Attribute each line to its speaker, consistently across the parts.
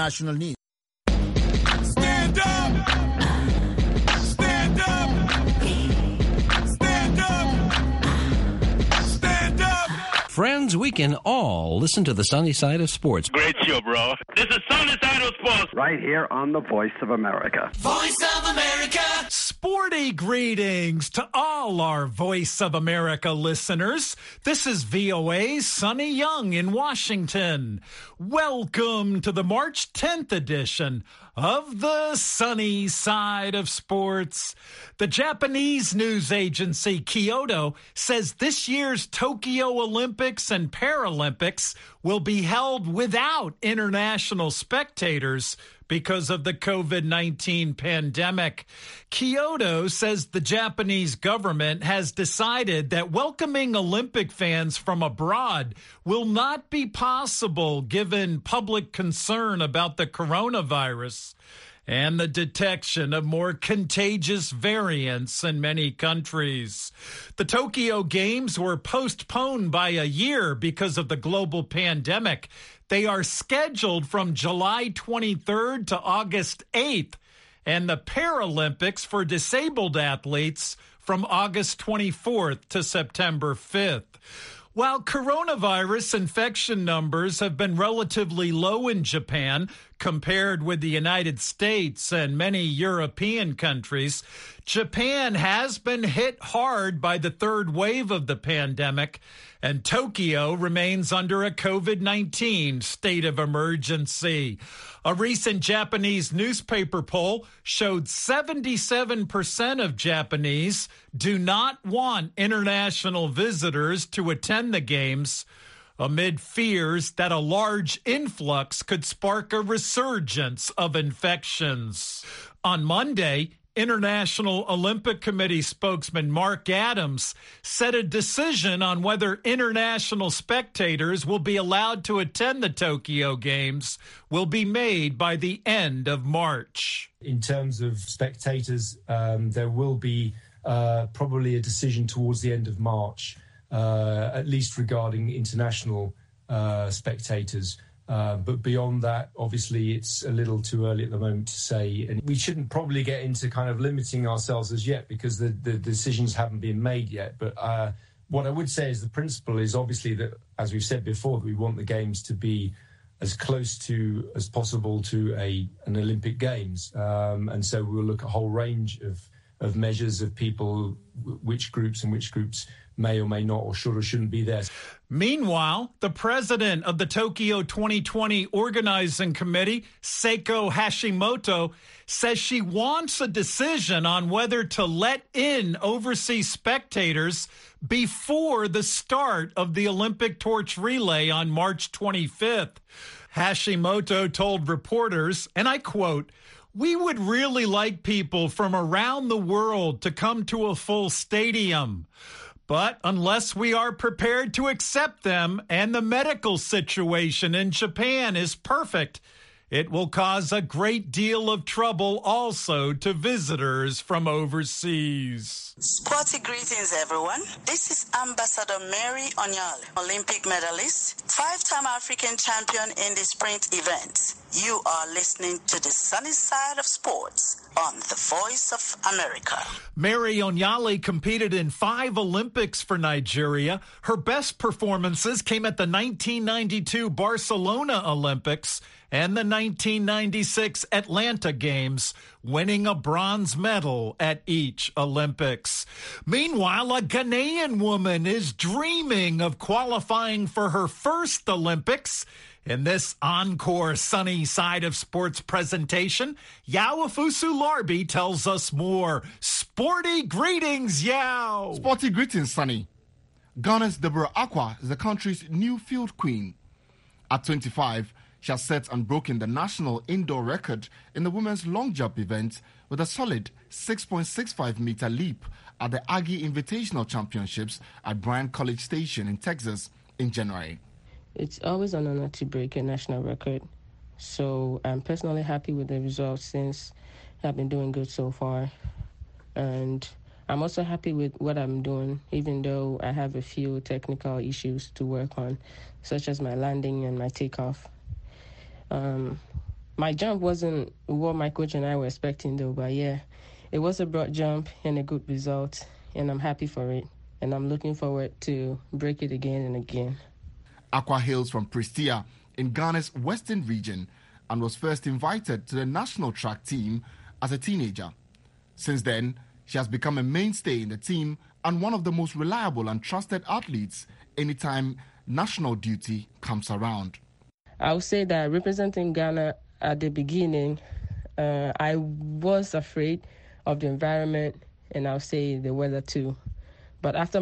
Speaker 1: national needs.
Speaker 2: Stand up! Stand up! Stand up! Stand up!
Speaker 3: Friends, we can all listen to the sunny side of sports.
Speaker 4: Great show, bro. This is Sunny Side of Sports.
Speaker 5: Right here on the Voice of America.
Speaker 2: Voice of America!
Speaker 6: Sporty greetings to all our Voice of America listeners. This is VOA's Sonny Young in Washington. Welcome to the March 10th edition of the Sunny Side of Sports. The Japanese news agency Kyodo says this year's Tokyo Olympics and Paralympics will be held without international spectators because of the COVID-19 pandemic. Kyodo says the Japanese government has decided that welcoming Olympic fans from abroad will not be possible given public concern about the coronavirus and the detection of more contagious variants in many countries. The Tokyo Games were postponed by a year because of the global pandemic. They are scheduled from July 23rd to August 8th, and the Paralympics for disabled athletes from August 24th to September 5th. While coronavirus infection numbers have been relatively low in Japan compared with the United States and many European countries, Japan has been hit hard by the third wave of the pandemic, and Tokyo remains under a COVID-19 state of emergency. A recent Japanese newspaper poll showed 77% of Japanese do not want international visitors to attend the games, amid fears that a large influx could spark a resurgence of infections. On Monday, International Olympic Committee spokesman Mark Adams said a decision on whether international spectators will be allowed to attend the Tokyo Games will be made by the end of March.
Speaker 7: In terms of spectators, there will be probably a decision towards the end of March, at least regarding international spectators. But beyond that, obviously, it's a little too early at the moment to say. And we shouldn't probably get into kind of limiting ourselves as yet because the decisions haven't been made yet. But what I would say is the principle is obviously that, as we've said before, that we want the Games to be as close to as possible to an Olympic Games. And so we'll look at a whole range of measures of people, which groups may or may not or should or shouldn't be there.
Speaker 6: Meanwhile, the president of the Tokyo 2020 Organizing Committee, Seiko Hashimoto, says she wants a decision on whether to let in overseas spectators before the start of the Olympic torch relay on March 25th. Hashimoto told reporters, and I quote, "We would really like people from around the world to come to a full stadium. But unless we are prepared to accept them and the medical situation in Japan is perfect, it will cause a great deal of trouble also to visitors from overseas."
Speaker 8: Sporty greetings, everyone. This is Ambassador Mary Onyale, Olympic medalist, 5-time African champion in the sprint event. You are listening to the Sunny Side of Sports on the Voice of America.
Speaker 6: Mary Onyale competed in 5 Olympics for Nigeria. Her best performances came at the 1992 Barcelona Olympics and the 1996 Atlanta Games, winning a bronze medal at each Olympics. Meanwhile, a Ghanaian woman is dreaming of qualifying for her first Olympics. In this encore Sunny Side of Sports presentation, Yawafusu Larbi tells us more. Sporty greetings, Yao!
Speaker 1: Sporty greetings, Sunny. Ghana's Deborah Akwa is the country's new field queen. At 25, she has set and broken the national indoor record in the women's long jump event with a solid 6.65-meter leap at the Aggie Invitational Championships at Bryan College Station in Texas in January.
Speaker 9: It's always an honor to break a national record. So I'm personally happy with the results since I've been doing good so far. And I'm also happy with what I'm doing, even though I have a few technical issues to work on, such as my landing and my takeoff. My jump wasn't what my coach and I were expecting, though, but yeah, it was a broad jump and a good result, and I'm happy for it, and I'm looking forward to break it again and again.
Speaker 1: Aqua hails from Prestea in Ghana's western region and was first invited to the national track team as a teenager. Since then, she has become a mainstay in the team and one of the most reliable and trusted athletes anytime national duty comes around.
Speaker 9: I would say that representing Ghana at the beginning, I was afraid of the environment, and I'll say the weather too. But after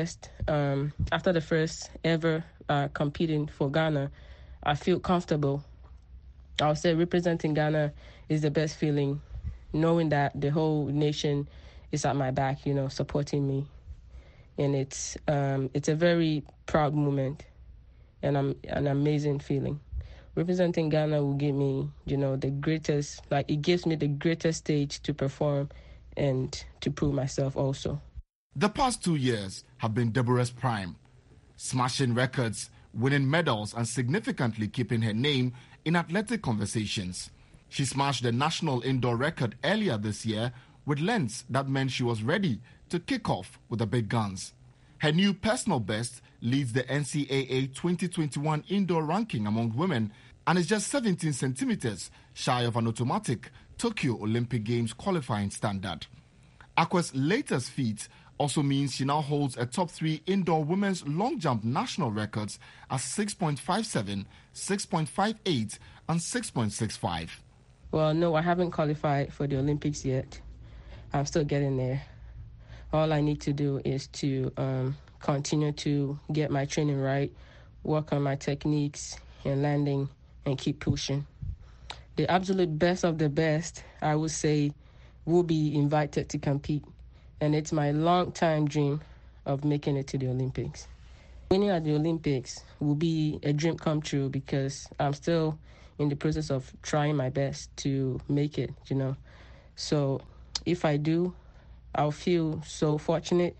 Speaker 9: the first ever competing for Ghana, I feel comfortable. I'll say representing Ghana is the best feeling, knowing that the whole nation is at my back, supporting me. And it's a very proud moment and an amazing feeling. Representing Ghana will give me, the greatest, it gives me the greatest stage to perform and to prove myself also.
Speaker 1: The past 2 years have been Deborah's prime, smashing records, winning medals, and significantly keeping her name in athletic conversations. She smashed the national indoor record earlier this year with lengths that meant she was ready to kick off with the big guns. Her new personal best leads the NCAA 2021 indoor ranking among women and is just 17 centimeters shy of an automatic Tokyo Olympic Games qualifying standard. Aqua's latest feat also means she now holds a top 3 indoor women's long jump national records at 6.57, 6.58, and 6.65.
Speaker 9: Well, no, I haven't qualified for the Olympics yet. I'm still getting there. All I need to do is to continue to get my training right, work on my techniques and landing, and keep pushing. The absolute best of the best, I would say, will be invited to compete. And it's my long-time dream of making it to the Olympics. Winning at the Olympics will be a dream come true because I'm still in the process of trying my best to make it, So if I do, I'll feel so fortunate.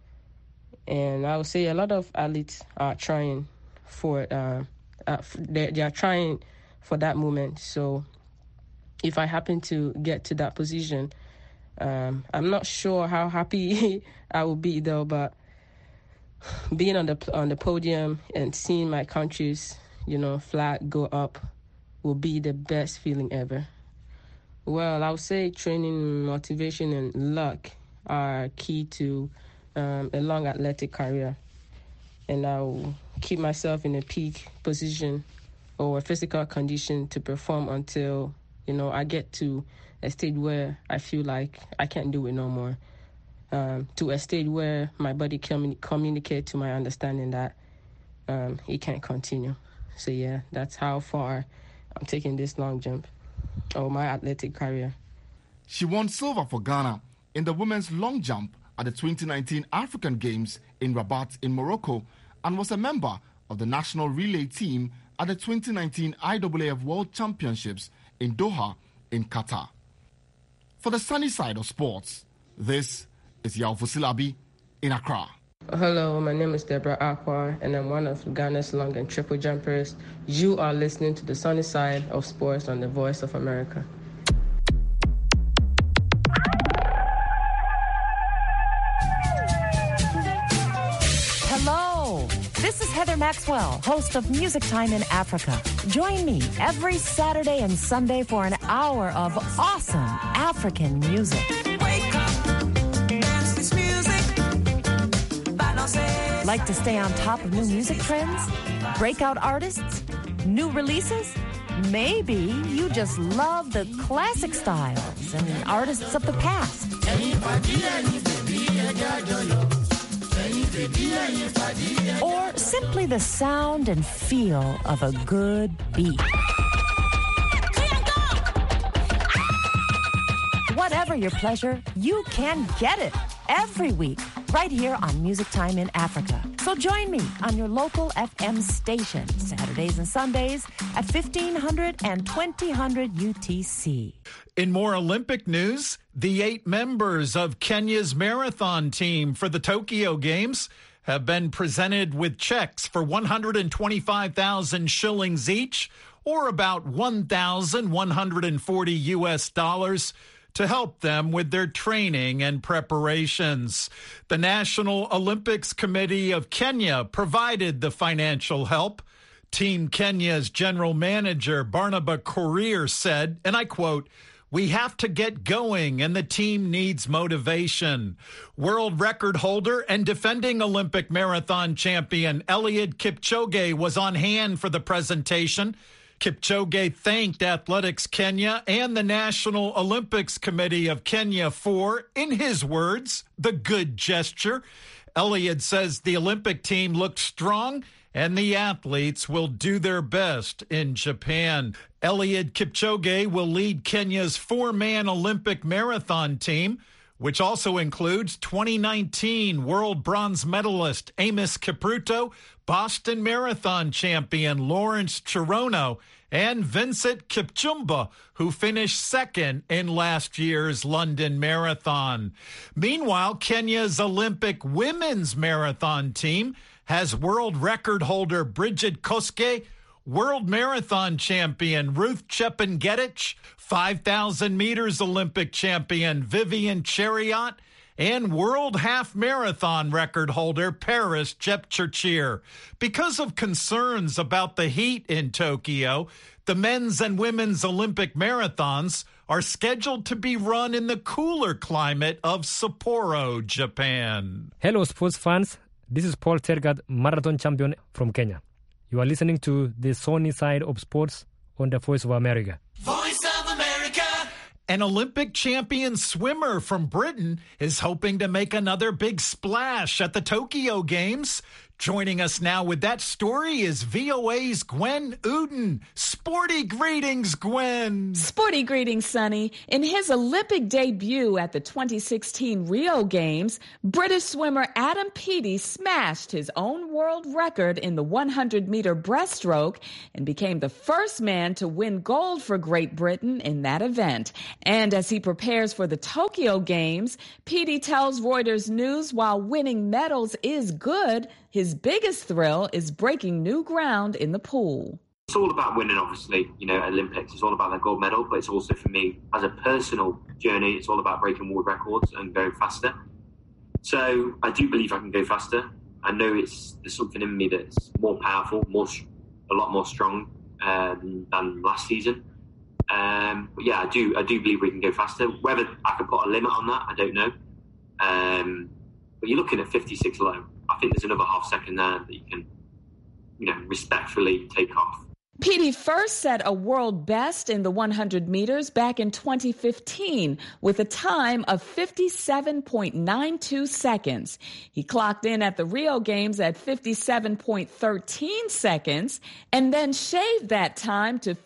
Speaker 9: And I would say a lot of athletes are trying for they are trying for that moment. So if I happen to get to that position, I'm not sure how happy I will be though, but being on the podium and seeing my country's flag go up will be the best feeling ever. Well, I would say training, motivation, and luck are key to a long athletic career. And I'll keep myself in a peak position or a physical condition to perform until, I get to a stage where I feel like I can't do it no more. To a stage where my body can communicate to my understanding that it can't continue. So, yeah, that's how far I'm taking this long jump or my athletic career.
Speaker 1: She won silver for Ghana in the women's long jump at the 2019 African Games in Rabat in Morocco and was a member of the national relay team at the 2019 IAAF World Championships in Doha in Qatar. For the sunny side of sports, this is Yao Fusilabi in Accra.
Speaker 9: Hello, my name is Deborah Aqua, and I'm one of Ghana's long and triple jumpers. You are listening to the sunny side of sports on the Voice of America.
Speaker 10: Hello, this is Heather Maxwell, host of Music Time in Africa. Join me every Saturday and Sunday for an hour of awesome African music. Like to stay on top of new music trends? Breakout artists? New releases? Maybe you just love the classic styles and artists of the past. Or simply the sound and feel of a good beat. Whatever your pleasure, you can get it every week right here on Music Time in Africa. So join me on your local FM station, Saturdays and Sundays at 1500 and 2000 UTC.
Speaker 6: In more Olympic news, the 8 members of Kenya's marathon team for the Tokyo Games have been presented with checks for 125,000 shillings each, or about $1,140 US to help them with their training and preparations. The National Olympics Committee of Kenya provided the financial help. Team Kenya's general manager, Barnaba Korir, said, and I quote, "We have to get going, and the team needs motivation." World record holder and defending Olympic marathon champion Eliud Kipchoge was on hand for the presentation. Kipchoge thanked Athletics Kenya and the National Olympics Committee of Kenya for, in his words, the good gesture. Eliud says the Olympic team looked strong and the athletes will do their best in Japan. Eliud Kipchoge will lead Kenya's four-man Olympic marathon team, which also includes 2019 world bronze medalist Amos Kipruto, Boston Marathon champion Lawrence Chirono, and Vincent Kipchumba, who finished second in last year's London Marathon. Meanwhile, Kenya's Olympic women's marathon team has world record holder Bridget Koske, world marathon champion Ruth Chepngetich, 5,000 meters Olympic champion Vivian Chariot, and world half marathon record holder Paris Jepchirchir. Because of concerns about the heat in Tokyo, the men's and women's Olympic marathons are scheduled to be run in the cooler climate of Sapporo, Japan.
Speaker 11: Hello, sports fans. This is Paul Tergat, marathon champion from Kenya. You are listening to the sunny side of sports on the Voice of America.
Speaker 2: Voice of America.
Speaker 6: An Olympic champion swimmer from Britain is hoping to make another big splash at the Tokyo Games. Joining us now with that story is VOA's Gwen Uden. Sporty greetings, Gwen.
Speaker 12: Sporty greetings, Sonny. In his Olympic debut at the 2016 Rio Games, British swimmer Adam Peaty smashed his own world record in the 100-meter breaststroke and became the first man to win gold for Great Britain in that event. And as he prepares for the Tokyo Games, Peaty tells Reuters News while winning medals is good, his biggest thrill is breaking new ground in the pool.
Speaker 13: It's all about winning, obviously, at Olympics. It's all about that gold medal, but it's also, for me, as a personal journey, it's all about breaking world records and going faster. So I do believe I can go faster. I know there's something in me that's more powerful, a lot more strong than last season. But yeah, I do believe we can go faster. Whether I can put a limit on that, I don't know. But you're looking at 56 low. I think there's another half second there that you can, respectfully take off.
Speaker 12: Peaty first set a world best in the 100 meters back in 2015 with a time of 57.92 seconds. He clocked in at the Rio Games at 57.13 seconds and then shaved that time to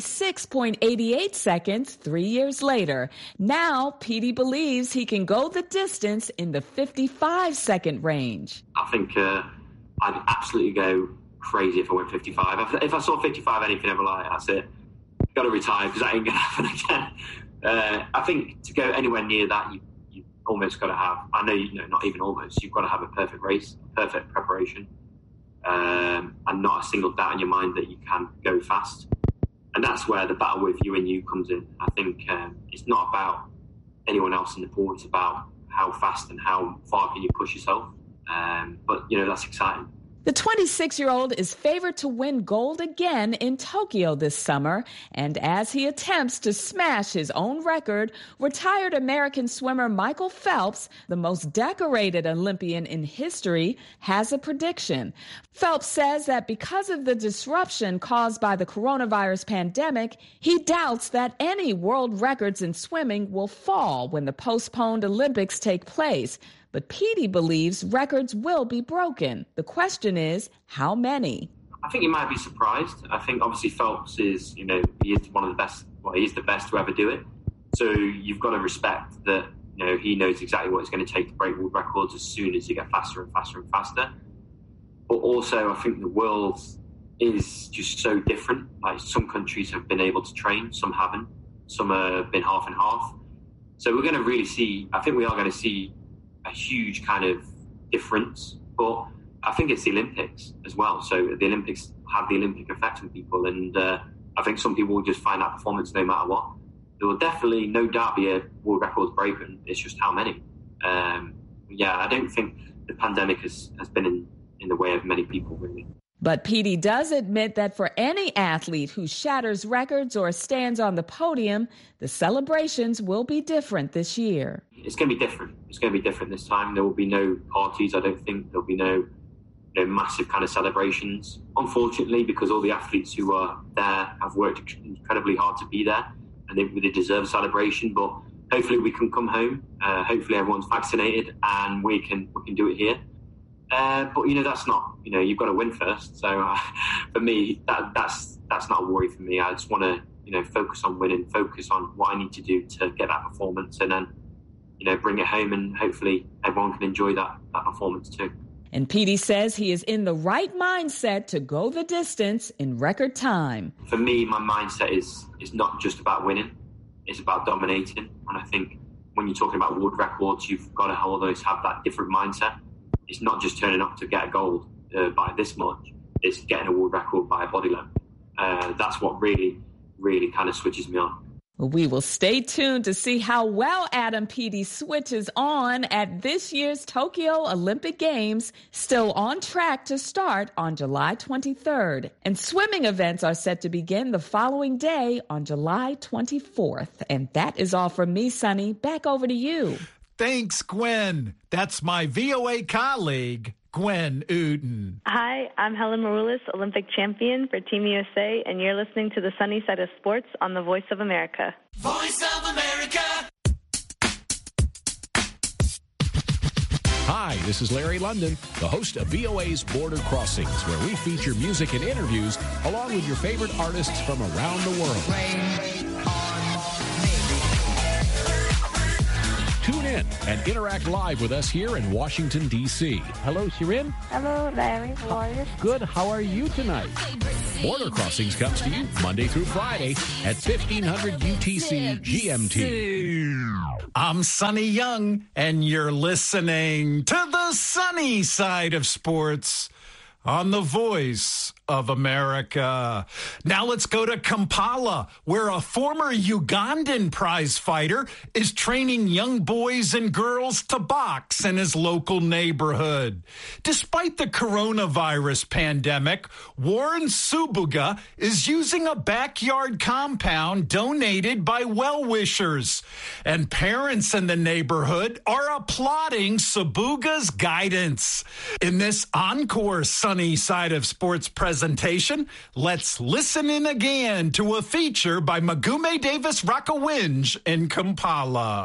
Speaker 12: 56.88 seconds 3 years later. Now, Peaty believes he can go the distance in the 55-second range.
Speaker 13: I think I'd absolutely go crazy if I went 55. If I saw 55 anything ever like, that's it. Got to retire because that ain't going to happen again. I think to go anywhere near that, you almost got to have, I know, not even almost, you've got to have a perfect race, perfect preparation, and not a single doubt in your mind that you can go fast. And that's where the battle with you comes in. I think it's not about anyone else in the pool, it's about how fast and how far can you push yourself. But, that's exciting.
Speaker 12: The 26-year-old is favored to win gold again in Tokyo this summer. And as he attempts to smash his own record, retired American swimmer Michael Phelps, the most decorated Olympian in history, has a prediction. Phelps says that because of the disruption caused by the coronavirus pandemic, he doubts that any world records in swimming will fall when the postponed Olympics take place. But Peaty believes records will be broken. The question is, how many?
Speaker 13: I think he might be surprised. I think obviously Phelps is, he is one of the best, he is the best to ever do it. So you've got to respect that, he knows exactly what it's going to take to break world records as soon as you get faster and faster and faster. But also I think the world is just so different. Like some countries have been able to train, some haven't. Some have been half and half. So we're going to really see, I think we are going to see a huge kind of difference, but I think it's the Olympics as well. So the Olympics have the Olympic effect on people, and I think some people will just find that performance no matter what. There will definitely, no doubt, be a world records broken. It's just how many. I don't think the pandemic has been in the way of many people, really.
Speaker 12: But Petey does admit that for any athlete who shatters records or stands on the podium, the celebrations will be different this year.
Speaker 13: It's going to be different. It's going to be different this time. There will be no parties, I don't think. There'll be no massive kind of celebrations. Unfortunately, because all the athletes who are there have worked incredibly hard to be there, and they deserve a celebration. But hopefully we can come home. Hopefully everyone's vaccinated and we can do it here. But that's not, you've got to win first. So for me, that's not a worry for me. I just want to, focus on winning, focus on what I need to do to get that performance, and then, bring it home, and hopefully everyone can enjoy that performance too.
Speaker 12: And Petey says he is in the right mindset to go the distance in record time.
Speaker 13: For me, my mindset is not just about winning. It's about dominating. And I think when you're talking about world records, you've got to always have that different mindset. It's not just turning up to get a gold by this much. It's getting a world record by a body length. That's what really, really kind of switches me on.
Speaker 12: We will stay tuned to see how well Adam Peaty switches on at this year's Tokyo Olympic Games, still on track to start on July 23rd. And swimming events are set to begin the following day on July 24th. And that is all from me, Sonny. Back over to you.
Speaker 6: Thanks, Gwen. That's my VOA colleague, Gwen Uden.
Speaker 14: Hi, I'm Helen Maroulis, Olympic champion for Team USA, and you're listening to the Sunny Side of Sports on the Voice of America.
Speaker 2: Voice of America.
Speaker 15: Hi, this is Larry London, the host of VOA's Border Crossings, where we feature music and interviews along with your favorite artists from around the world. Tune in and interact live with us here in Washington, D.C.
Speaker 16: Hello, Shirin.
Speaker 17: Hello, Larry. How are you?
Speaker 16: Good. How are you tonight?
Speaker 15: Border Crossings comes to you Monday through Friday at 1500 UTC GMT.
Speaker 6: I'm Sonny Young, and you're listening to the Sunny Side of Sports on the Voice of America. Now let's go to Kampala, where a former Ugandan prize fighter is training young boys and girls to box in his local neighborhood. Despite the coronavirus pandemic, Warren Subuga is using a backyard compound donated by well-wishers. And parents in the neighborhood are applauding Subuga's guidance. In this encore Sunny Side of Sports presentation, let's listen in again to a feature by Magume Davis Rakawinj in Kampala.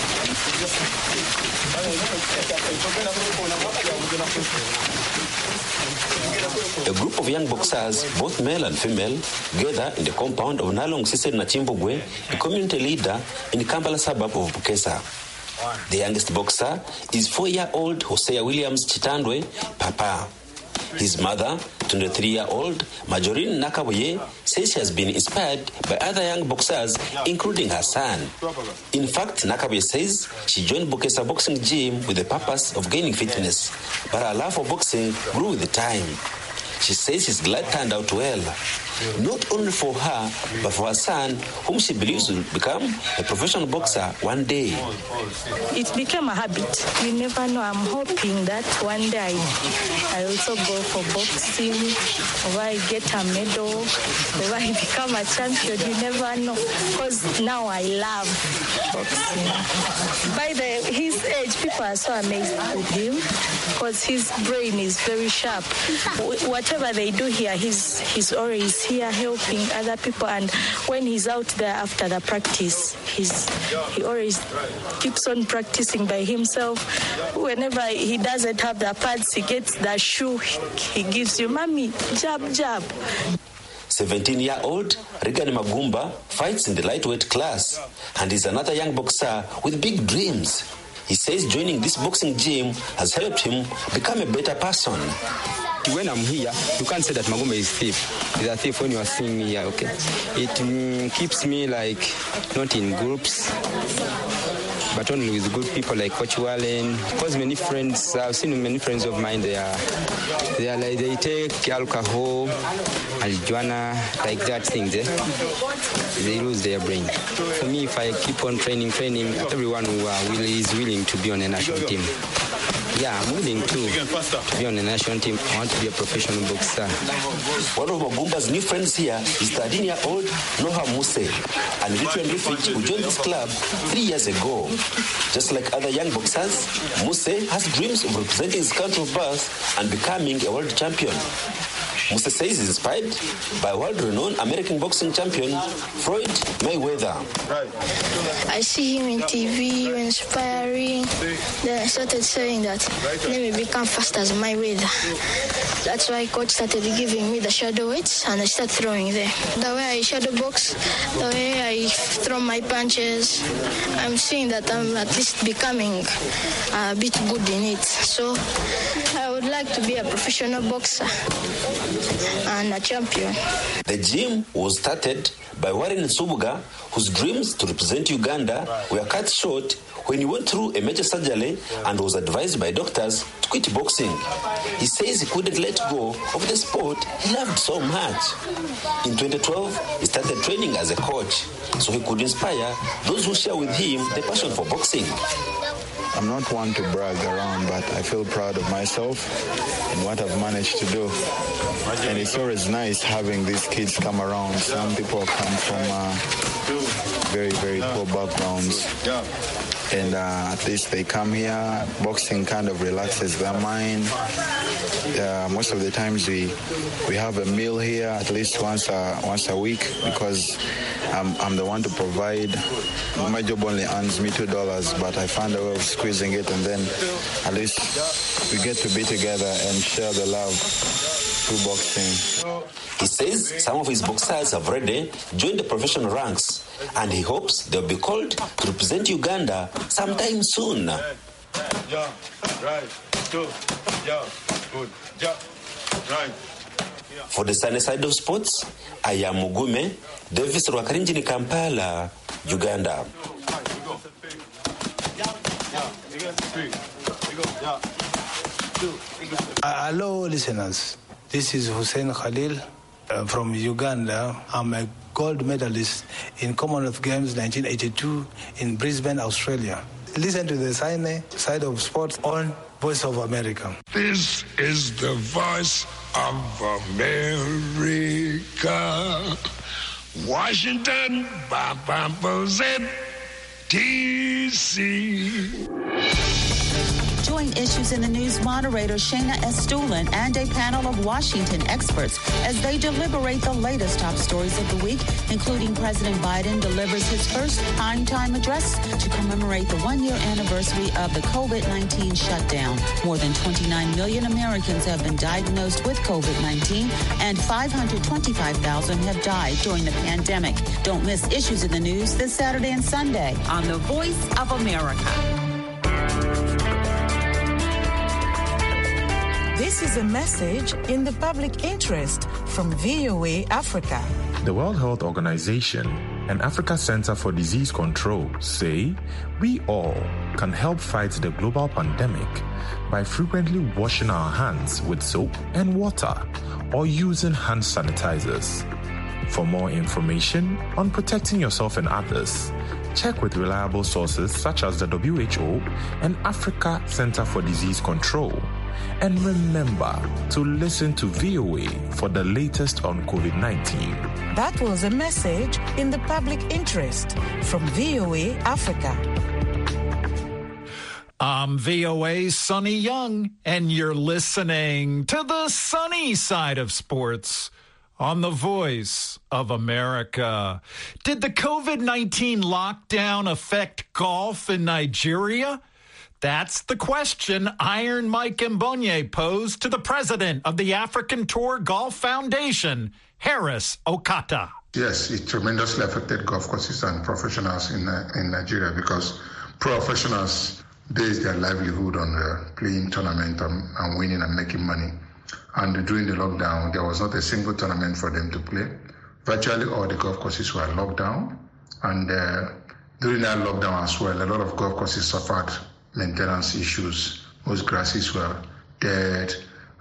Speaker 18: A group of young boxers, both male and female, gather in the compound of Nalong Sise Nachimbugwe, a community leader in the Kampala suburb of Bukesa. The youngest boxer is 4-year-old Hosea Williams Chitandwe, Papa. His mother, 23-year-old Majorine Nakabuye, says she has been inspired by other young boxers, including her son. In fact, Nakabuye says she joined Bukesa Boxing Gym with the purpose of gaining fitness, but her love for boxing grew with the time. She says she's glad it turned out well, not only for her, but for her son, whom she believes will become a professional boxer one day.
Speaker 17: It became a habit. You never know. I'm hoping that one day I also go for boxing, or I get a medal, or I become a champion. You never know. Because now I love boxing. By his age, people are so amazed with him because his brain is very sharp. Whatever they do here, he's always here helping other people, and when he's out there after the practice, he always keeps on practicing by himself. Whenever he doesn't have the pads, he gets the shoe, he gives you, mommy, jab.
Speaker 18: 17-year-old Regan Magumba fights in the lightweight class and is another young boxer with big dreams. He says joining this boxing gym has helped him become a better person.
Speaker 19: When I'm here, you can't say that Magumba is thief. He's a thief when you are seeing me here, okay? It keeps me like not in groups, but only with good people like Coach Wallen. Because many friends, I've seen many friends of mine, they take alcohol, marijuana, like that things. They lose their brain. For me, if I keep on training, everyone who is willing to be on a national team. Yeah, I'm willing to be on the national team. I want to be a professional boxer.
Speaker 18: One of Magumba's new friends here is 13-year-old Noha Muse, an Eritrean refugee who joined this club 3 years ago. Just like other young boxers, Muse has dreams of representing his country of birth and becoming a world champion. Muse says he's inspired by world-renowned American boxing champion Floyd Mayweather.
Speaker 17: I see him in TV, inspiring. Then I started saying that, let me become fast as Mayweather. That's why coach started giving me the shadow weights and I started throwing there. The way I shadow box, the way I throw my punches, I'm seeing that I'm at least becoming a bit good in it. So I would like to be a professional boxer and a champion.
Speaker 18: The gym was started by Warren Nsubuga, whose dreams to represent Uganda were cut short when he went through a major surgery and was advised by doctors to quit boxing. He says he couldn't let go of the sport he loved so much. In 2012, he started training as a coach so he could inspire those who share with him the passion for boxing.
Speaker 20: I'm not one to brag around, but I feel proud of myself and what I've managed to do. And it's always nice having these kids come around. Some people come from very, very poor backgrounds. And at least they come here, boxing kind of relaxes their mind. Most of the times we have a meal here at least once a week because I'm the one to provide. My job only earns me $2, but I found a way of squeezing it, and then at least we get to be together and share the love through boxing.
Speaker 18: He says some of his boxers have already joined the professional ranks, and he hopes they'll be called to represent Uganda sometime soon.
Speaker 2: Yeah, right, good, yeah, good, yeah, right.
Speaker 18: For the sunny side of sports, I am Mugume, Davis Rwakarinjini, Kampala, Uganda.
Speaker 21: Hello, listeners. This is Hussein Khalil from Uganda. I'm a gold medalist in Commonwealth Games 1982 in Brisbane, Australia. Listen to the sunny side of sports on Voice of America.
Speaker 22: This is the Voice of America. Washington, D.C.
Speaker 23: Join Issues in the News moderator Shayna Estulin and a panel of Washington experts as they deliberate the latest top stories of the week, including President Biden delivers his first primetime address to commemorate the one-year anniversary of the COVID-19 shutdown. More than 29 million Americans have been diagnosed with COVID-19 and 525,000 have died during the pandemic. Don't miss Issues in the News this Saturday and Sunday on The Voice of America.
Speaker 24: This is a message in the public interest from VOA Africa.
Speaker 25: The World Health Organization and Africa Center for Disease Control say we all can help fight the global pandemic by frequently washing our hands with soap and water or using hand sanitizers. For more information on protecting yourself and others, check with reliable sources such as the WHO and Africa Center for Disease Control. And remember to listen to VOA for the latest on COVID-19.
Speaker 24: That was a message in the public interest from VOA Africa.
Speaker 6: I'm VOA's Sonny Young, and you're listening to the sunny side of sports on the Voice of America. Did the COVID-19 lockdown affect golf in Nigeria? That's the question Iron Mike Mbonye posed to the president of the African Tour Golf Foundation, Harris Okata.
Speaker 26: Yes, it tremendously affected golf courses and professionals in Nigeria because professionals base their livelihood on playing tournament and winning and making money. And during the lockdown, there was not a single tournament for them to play. Virtually all the golf courses were locked down, and During that lockdown as well, a lot of golf courses suffered maintenance issues. Most grasses were dead.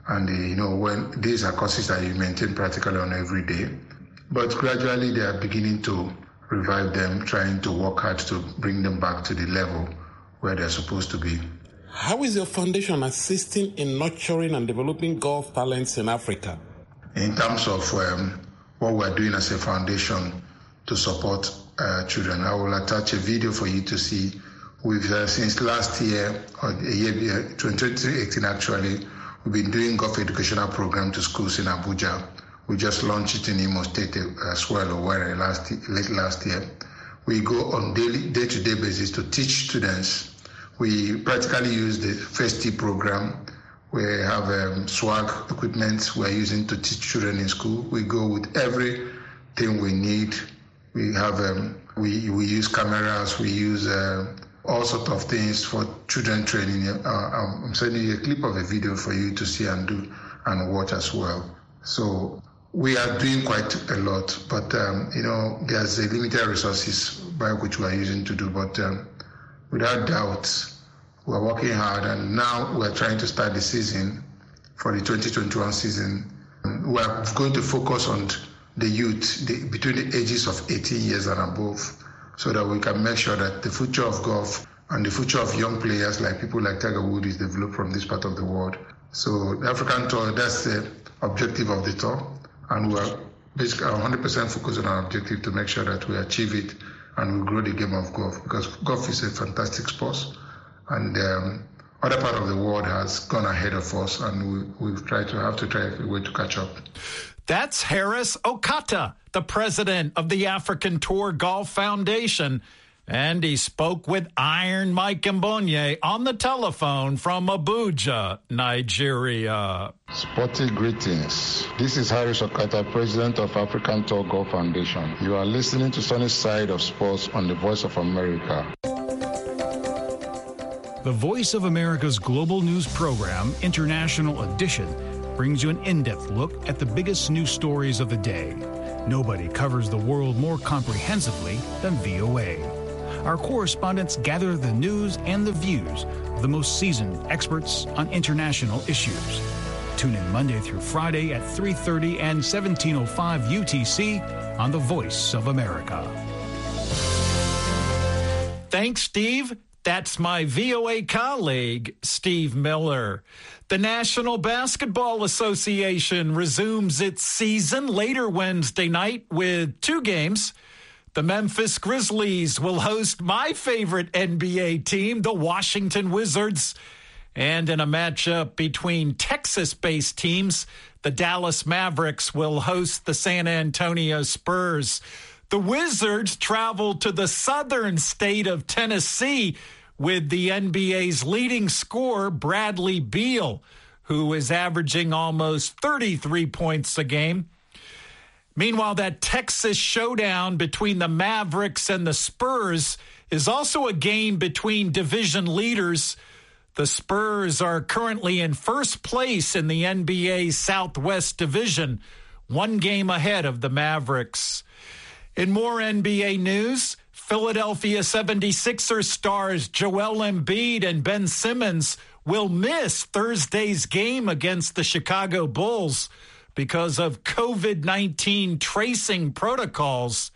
Speaker 26: And, when these are courses that you maintain practically on every day. But gradually they are beginning to revive them, trying to work hard to bring them back to the level where they're supposed to be.
Speaker 1: How is your foundation assisting in nurturing and developing golf talents in Africa?
Speaker 26: In terms of what we're doing as a foundation to support children, I will attach a video for you to see. We've, since last year, or a year, 2018 actually, we've been doing golf educational program to schools in Abuja. We just launched it in Imo State as well, or late last year. We go on day-to-day basis to teach students. We practically use the First Tee program. We have swag equipment we're using to teach children in school. We go with everything we need. We have we use cameras. We use all sorts of things for children training. I'm sending you a clip of a video for you to see and do and watch as well. So we are doing quite a lot, but there's a limited resources by which we are using to do. But without doubt, we're working hard, and now we're trying to start the season for the 2021 season. We're going to focus on the youth between the ages of 18 years and above, so that we can make sure that the future of golf and the future of young players like people like Tiger Woods is developed from this part of the world. So the African Tour, that's the objective of the tour, and we're basically 100% focused on our objective to make sure that we achieve it and we grow the game of golf, because golf is a fantastic sport, and other part of the world has gone ahead of us, and we've tried to a way to catch up.
Speaker 6: That's Harris Okata, the president of the African Tour Golf Foundation. And he spoke with Iron Mike Mbonye on the telephone from Abuja, Nigeria.
Speaker 26: Sporty greetings. This is Harris Okata, president of African Tour Golf Foundation. You are listening to Sunny Side of Sports on the Voice of America.
Speaker 3: The Voice of America's global news program, International Edition, brings you an in-depth look at the biggest news stories of the day. Nobody covers the world more comprehensively than VOA. Our correspondents gather the news and the views of the most seasoned experts on international issues. Tune in Monday through Friday at 3:30 and 17:05 UTC on The Voice of America.
Speaker 6: Thanks, Steve. That's my VOA colleague, Steve Miller. The National Basketball Association resumes its season later Wednesday night with 2 games. The Memphis Grizzlies will host my favorite NBA team, the Washington Wizards. And in a matchup between Texas-based teams, the Dallas Mavericks will host the San Antonio Spurs. The Wizards travel to the southern state of Tennessee with the NBA's leading scorer, Bradley Beal, who is averaging almost 33 points a game. Meanwhile, that Texas showdown between the Mavericks and the Spurs is also a game between division leaders. The Spurs are currently in first place in the NBA Southwest Division, 1 game ahead of the Mavericks. In more NBA news, Philadelphia 76ers stars Joel Embiid and Ben Simmons will miss Thursday's game against the Chicago Bulls because of COVID-19 tracing protocols.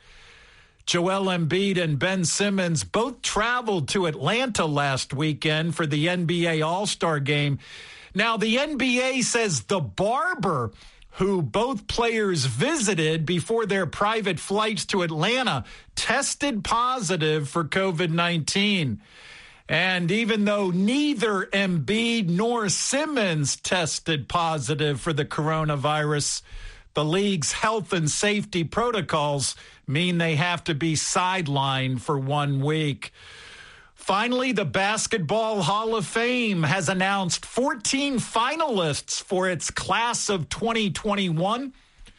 Speaker 6: Joel Embiid and Ben Simmons both traveled to Atlanta last weekend for the NBA All-Star Game. Now, the NBA says the barber who both players visited before their private flights to Atlanta tested positive for COVID-19. And even though neither Embiid nor Simmons tested positive for the coronavirus, the league's health and safety protocols mean they have to be sidelined for 1 week. Finally, the Basketball Hall of Fame has announced 14 finalists for its class of 2021.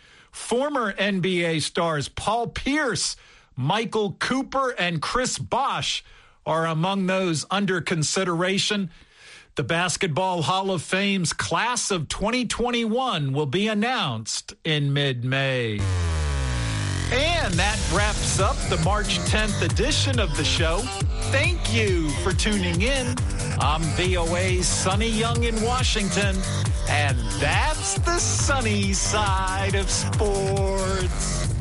Speaker 6: Former NBA stars Paul Pierce, Michael Cooper, and Chris Bosh are among those under consideration. The Basketball Hall of Fame's class of 2021 will be announced in mid-May. And that wraps up the March 10th edition of the show. Thank you for tuning in. I'm VOA's Sonny Young in Washington, and that's the sunny side of sports.